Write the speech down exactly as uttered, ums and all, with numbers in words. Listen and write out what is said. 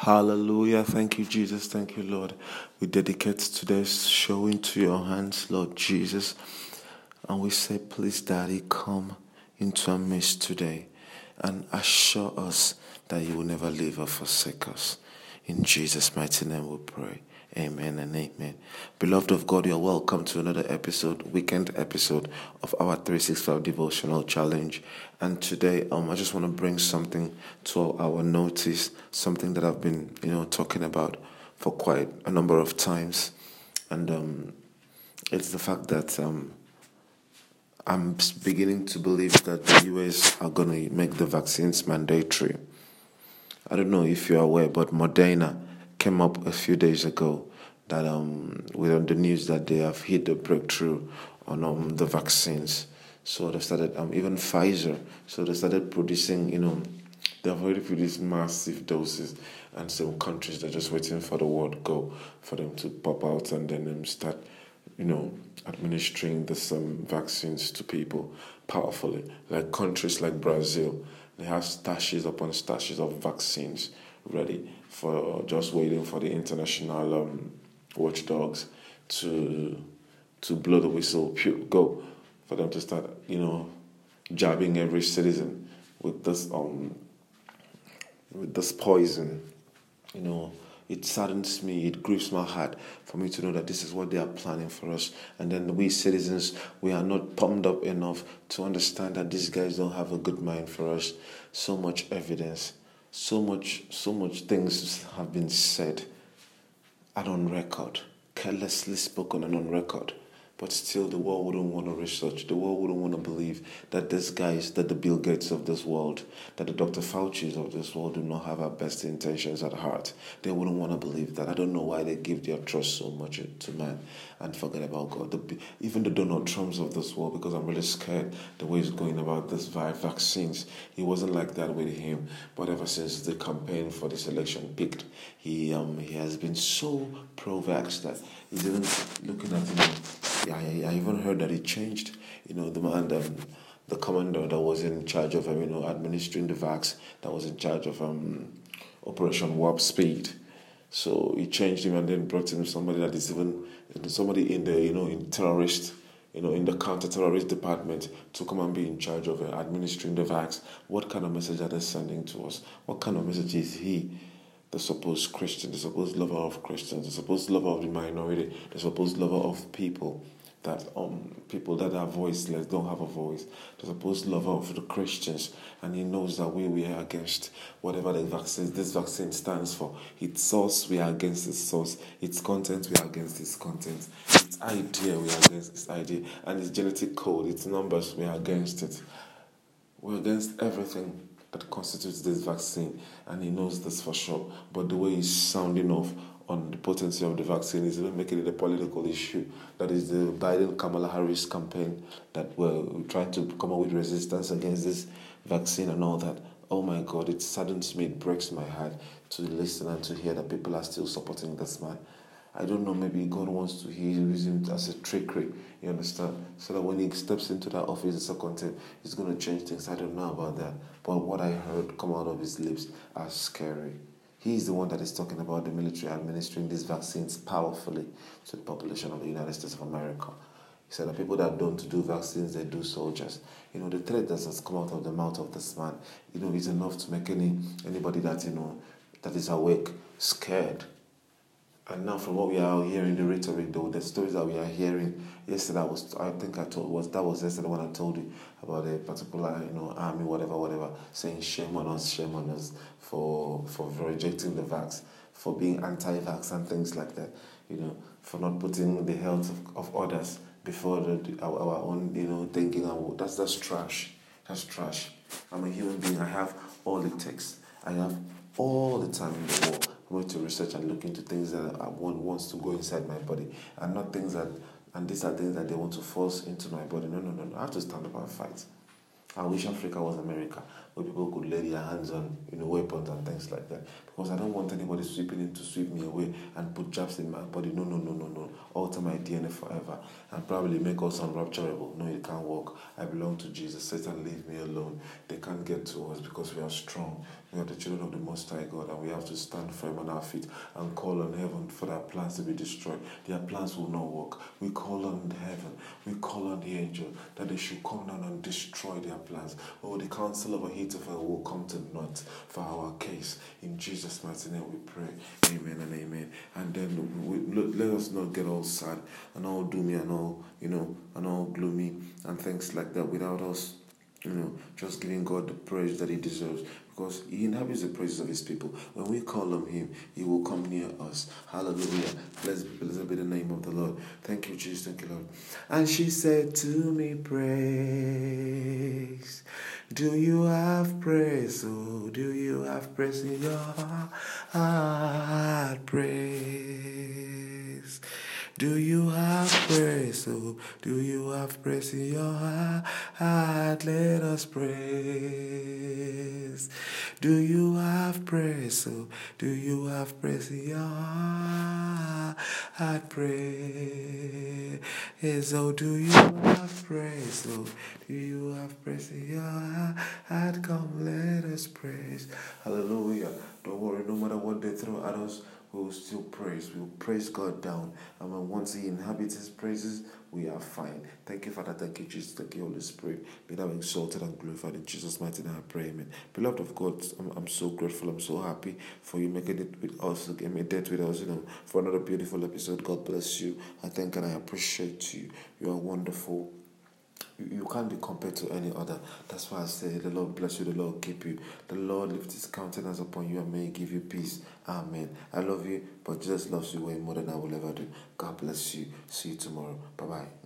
Hallelujah. Thank you, Jesus. Thank you, Lord. We dedicate today's show into your hands, Lord Jesus. And we say, please, Daddy, come into our midst today and assure us that you will never leave or forsake us. In Jesus' mighty name we pray. Amen and amen. Beloved of God, you are welcome to another episode, weekend episode of our three sixty-five Devotional Challenge. And today, um, I just want to bring something to our notice, something that I've been, you know, talking about for quite a number of times. And um, it's the fact that um, I'm beginning to believe that the U S are going to make the vaccines mandatory. I don't know if you're aware, but Moderna came up a few days ago that um, we're on the news that they have hit a breakthrough on um, the vaccines. So they started, um, even Pfizer, so they started producing, you know, they've already produced massive doses, and some countries they're just waiting for the word go for them to pop out and then um, start, you know, administering the some vaccines to people powerfully. Like countries like Brazil, they have stashes upon stashes of vaccines ready for just waiting for the international um, watchdogs to to blow the whistle, pew, go, for them to start, you know, jabbing every citizen with this um with this poison. You know, it saddens me, it grieves my heart for me to know that this is what they are planning for us. And then we citizens, we are not pumped up enough to understand that these guys don't have a good mind for us. So much evidence, so much, so much things have been said and on record, carelessly spoken and on record. But still, the world wouldn't want to research. The world wouldn't want to believe that these guys, that the Bill Gates of this world, that the Doctor Fauci's of this world do not have our best intentions at heart. They wouldn't want to believe that. I don't know why they give their trust so much to man and forget about God. The, even the Donald Trumps of this world, because I'm really scared the way he's going about this via vaccines. It wasn't like that with him. But ever since the campaign for this election peaked, he um he has been so pro-vax that he's even looking at, you know, yeah, I, I even heard that he changed, you know, the man, um, the commander that was in charge of, um, you know, administering the vax, that was in charge of um, Operation Warp Speed. So he changed him and then brought in somebody that is even, somebody in the, you know, in terrorist, you know, in the counter-terrorist department to come and be in charge of uh, administering the vax. What kind of message are they sending to us? What kind of message is he? The supposed Christian, the supposed lover of Christians, the supposed lover of the minority, the supposed lover of people that um people that are voiceless, don't have a voice, the supposed lover of the Christians, and he knows that we we are against whatever the vaccine this vaccine stands for. Its source, we are against its source. Its content, we are against its content. Its idea, we are against its idea, and its genetic code, its numbers, we are against it. We're against everything that constitutes this vaccine, and he knows this for sure. But the way he's sounding off on the potency of the vaccine is even making it a political issue. That is the Biden-Kamala Harris campaign that we're trying to come up with resistance against this vaccine and all that. Oh my God, it saddens me, it breaks my heart to listen and to hear that people are still supporting this man. I don't know, maybe God wants to use him as a trickery, you understand? So that when he steps into that office the second time, he's going to change things. I don't know about that. But what I heard come out of his lips are scary. He's the one that is talking about the military administering these vaccines powerfully to the population of the United States of America. He said that people that don't do vaccines, they do soldiers. You know, the threat that has come out of the mouth of this man, you know, is enough to make any anybody that, you know, that is awake scared. And now, from what we are hearing, the rhetoric, though, the stories that we are hearing, yesterday I was, I think I told was that was yesterday when I told you about a particular, you know, army, whatever, whatever, saying shame on us, shame on us for for rejecting the vax, for being anti-vax and things like that, you know, for not putting the health of, of others before the, our, our own, you know, thinking. And that's that's trash. That's trash. I'm a human being. I have all it takes. I have all the time in the world. I'm going to research and look into things that I want wants to go inside my body, and not things that, and these are things that they want to force into my body. No, no, no, no. I have to stand up and fight. I wish Africa was America, where people could lay their hands on, you know, weapons and things like that. Because I don't want anybody sweeping in to sweep me away and put jabs in my body. No, no, no, no, no. Alter my D N A forever and probably make us unrupturable. No, it can't work. I belong to Jesus. Satan, leave me alone. They can't get to us because we are strong. We are the children of the Most High God, and we have to stand firm on our feet and call on heaven for their plans to be destroyed. Their plans will not work. We call on heaven. We call on the angel that they should come down and destroy their plans. Oh, the counsel of Ahithophel will come to naught for our case. In Jesus' mighty name we pray. Amen and amen. And then we, let us not get all sad and all doomy and all, you know, and all gloomy and things like that without us, you know, just giving God the praise that He deserves, because He inhabits the praises of His people. When we call on Him, He will come near us. Hallelujah. Blessed, blessed be the name of the Lord. Thank you, Jesus. Thank you, Lord. And she said to me, praise. Do you have praise? Oh, do you have praise in your heart? Praise. Do you have praise? Oh, do you have praise in your heart? Let us praise. Do you have praise? Oh, do you have praise in your heart? Praise. Oh, do you have praise? Oh, do you have praise in your heart? Come, let us praise. Hallelujah. Don't worry, no matter what they throw at us, we will still praise. We will praise God down. And when once He inhabits His praises, we are fine. Thank you, Father. Thank you, Jesus. Thank you, Holy Spirit. Be thou exalted and glorified in Jesus' mighty name. I pray, amen. Beloved of God, I'm, I'm so grateful. I'm so happy for you making it with us, getting a date with us, you know, for another beautiful episode. God bless you. I thank and I appreciate you. You are wonderful. You can't be compared to any other. That's why I say the Lord bless you, the Lord keep you, the Lord lift His countenance upon you and may He give you peace. Amen. I love you, but Jesus loves you way more than I will ever do. God bless you. See you tomorrow. Bye-bye.